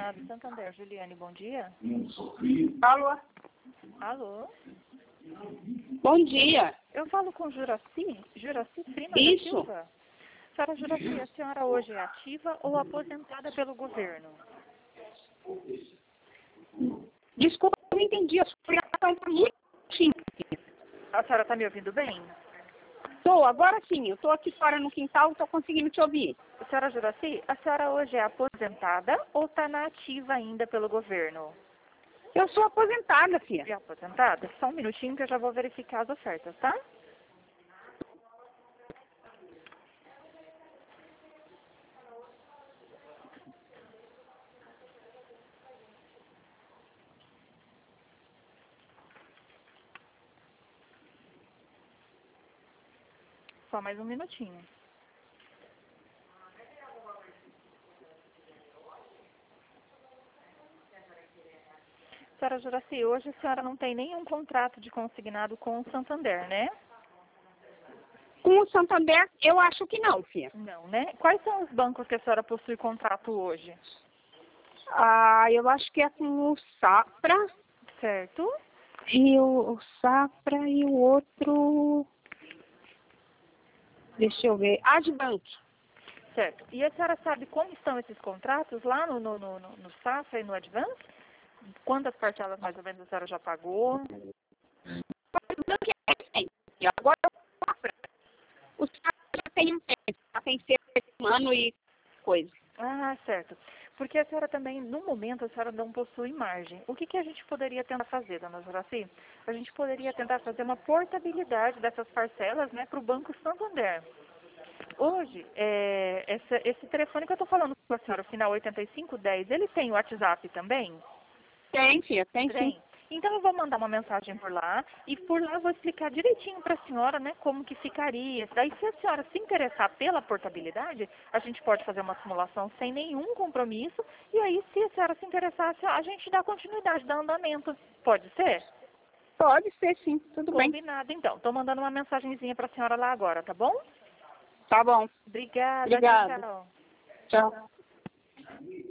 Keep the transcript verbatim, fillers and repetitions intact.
Consignado Santander. Juliane, bom dia. Alô? Alô? Bom dia. Eu falo com Juraci? Juraci Prima Isso. da Silva? Senhora Juraci, a senhora hoje é ativa ou aposentada pelo governo? Desculpa, eu não entendi. A sua ligação está muito simples. A senhora está me ouvindo bem? Estou, agora sim. Eu estou aqui fora no quintal e estou conseguindo te ouvir. Senhora Juraci, a senhora hoje é aposentada ou está na ativa ainda pelo governo? Eu sou aposentada, filha. É aposentada? Só um minutinho que eu já vou verificar as ofertas, tá? Só mais um minutinho. Senhora Juraci, hoje a senhora não tem nenhum contrato de consignado com o Santander, né? Com o Santander, eu acho que não, filha. Não, né? Quais são os bancos que a senhora possui contrato hoje? Ah, eu acho que é com o Safra. Certo? E o, o Safra e o outro... Deixa eu ver. Adbank. Certo. E a senhora sabe como estão esses contratos lá no, no, no, no Safra e no Advance? Quantas parcelas mais ou menos a senhora já pagou? Adbank é recente. E agora é o Safra. O Safra já tem um tempo. Já tem cerca de um ano e coisa. Ah, certo. Porque a senhora também, no momento, a senhora não possui margem. O que, que a gente poderia tentar fazer, dona Juraci? A gente poderia tentar fazer uma portabilidade dessas parcelas, né, para o Banco Santander. Hoje, é, essa, esse telefone que eu estou falando com a senhora, o final oitenta e cinco dez, ele tem o WhatsApp também? Tem, filha, tem sim. Tem. Então eu vou mandar uma mensagem por lá e por lá eu vou explicar direitinho para a senhora, né, como que ficaria. Daí se a senhora se interessar pela portabilidade, a gente pode fazer uma simulação sem nenhum compromisso e aí se a senhora se interessar, a gente dá continuidade, dá andamento. Pode ser? Pode ser sim, tudo bem. Combinado então. Estou mandando uma mensagenzinha para a senhora lá agora, tá bom? Tá bom. Obrigada. Obrigada. Tchau. Tchau.